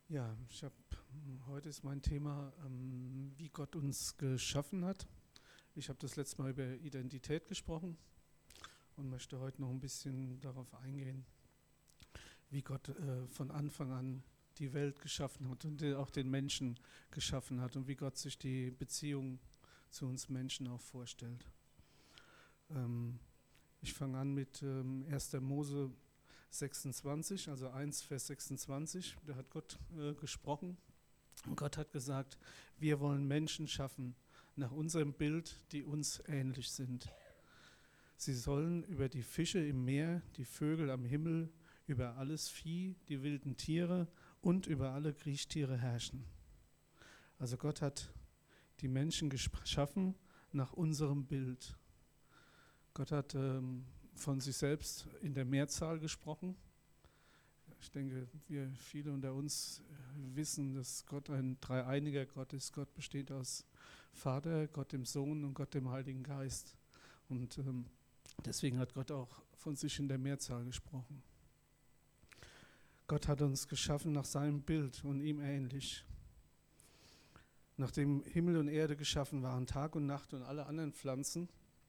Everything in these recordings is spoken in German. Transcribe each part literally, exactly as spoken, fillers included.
Ja, ich habe heute ist mein Thema, ähm, wie Gott uns geschaffen hat. Ich habe das letzte Mal über Identität gesprochen und möchte heute noch ein bisschen darauf eingehen, wie Gott äh, von Anfang an die Welt geschaffen hat und auch den Menschen geschaffen hat und wie Gott sich die Beziehung zu uns Menschen auch vorstellt. Ähm, ich fange an mit ähm, erster. Mose sechsundzwanzig, also eins Vers sechsundzwanzig. Da hat Gott äh, gesprochen. Und Gott hat gesagt, wir wollen Menschen schaffen nach unserem Bild, die uns ähnlich sind. Sie sollen über die Fische im Meer, die Vögel am Himmel, über alles Vieh, die wilden Tiere und über alle Kriechtiere herrschen. Also Gott hat die Menschen geschaffen nach unserem Bild. Gott hat ähm, von sich selbst in der Mehrzahl gesprochen. Ich denke, wir viele unter uns wissen, dass Gott ein dreieiniger Gott ist. Gott besteht aus Vater, Gott dem Sohn und Gott dem Heiligen Geist. Und ähm, deswegen hat Gott auch von sich in der Mehrzahl gesprochen. Gott hat uns geschaffen nach seinem Bild und ihm ähnlich. Nachdem Himmel und Erde geschaffen waren, Tag und Nacht und alle anderen Pflanzen,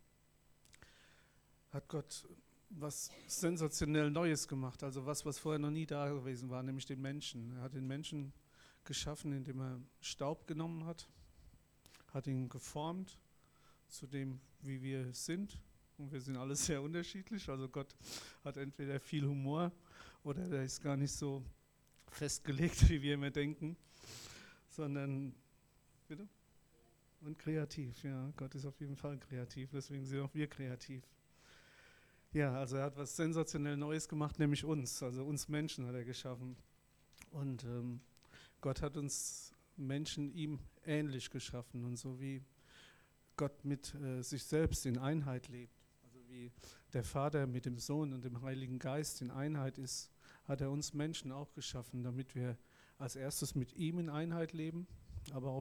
hat Gott was sensationell Neues gemacht, also was, was vorher noch nie da gewesen war, nämlich den Menschen. Er hat den Menschen geschaffen, indem er Staub genommen hat, hat ihn geformt zu dem, wie wir sind. Und wir sind alle sehr unterschiedlich. Also Gott hat entweder viel Humor oder der ist gar nicht so festgelegt, wie wir immer denken, sondern, bitte? Und kreativ, ja. Gott ist auf jeden Fall kreativ, deswegen sind auch wir kreativ. Ja, also er hat was sensationell Neues gemacht, nämlich uns, also uns Menschen hat er geschaffen. Und ähm, Gott hat uns Menschen ihm ähnlich geschaffen und so wie Gott mit äh, sich selbst in Einheit lebt, also wie der Vater mit dem Sohn und dem Heiligen Geist in Einheit ist, hat er uns Menschen auch geschaffen, damit wir als erstes mit ihm in Einheit leben, aber auch